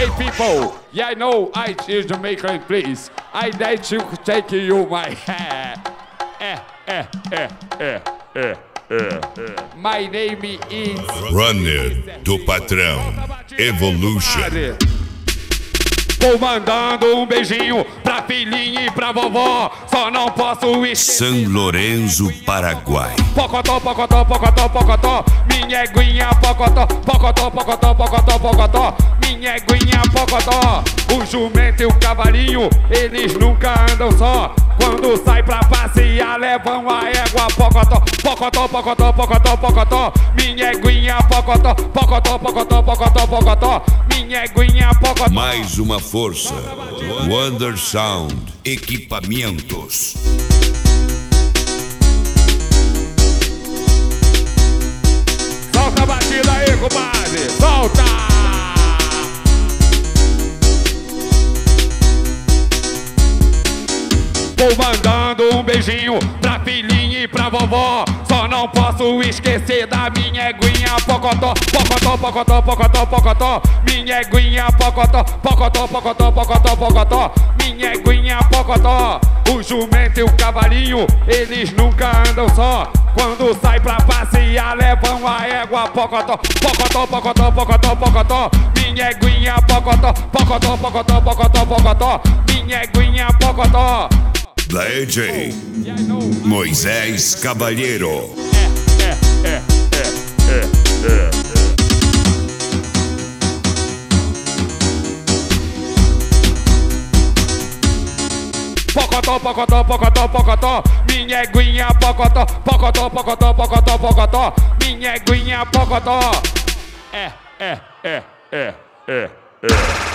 Hey people, yeah, I know I is Jamaican, please. I need to take you my hair. My name is Runner do Patrão Evolution. Vou mandando beijinho pra filhinha e pra vovó. Só não posso esquecer São Lourenço, Paraguai. Pocotó, pocotó, pocotó, pocotó. Minha eguinha, pocotó, pocotó, pocotó, pocotó, pocotó. Minha eguinha, pocotó. O jumento e o cavalinho, eles nunca andam só. Quando sai pra passear, levam a égua, pocotó, pocotó, pocotó, pocotó, pocotó. Minha eguinha, pocotó, pocotó, pocotó, pocotó, pocotó. Minha eguinha, pocotó. Mais uma força. Wonder Sound Equipamentos. Solta a batida aí, compadre, solta! Vou mandando beijinho pra filhinha e pra vovó. Só não posso esquecer da minha eguinha, pocotó, pocotó, pocotó, pocotó, pocotó. Minha eguinha, pocotó, pocotó, pocotó, pocotó, pocotó. Minha eguinha, pocotó. O jumento e o cavalinho, eles nunca andam só. Quando sai pra passear, levam a égua, pocotó, pocotó, pocotó, pocotó, pocotó. Minha eguinha, pocotó, pocotó, pocotó, pocotó, pocotó. Minha eguinha, pocotó. DJ Moisés Cavalheiro. Pocotó, pocotó, pocotó, pocotó. Minha eguinha, pocotó, pocotó, pocotó, pocotó, pocotó. Minha eguinha, pocotó.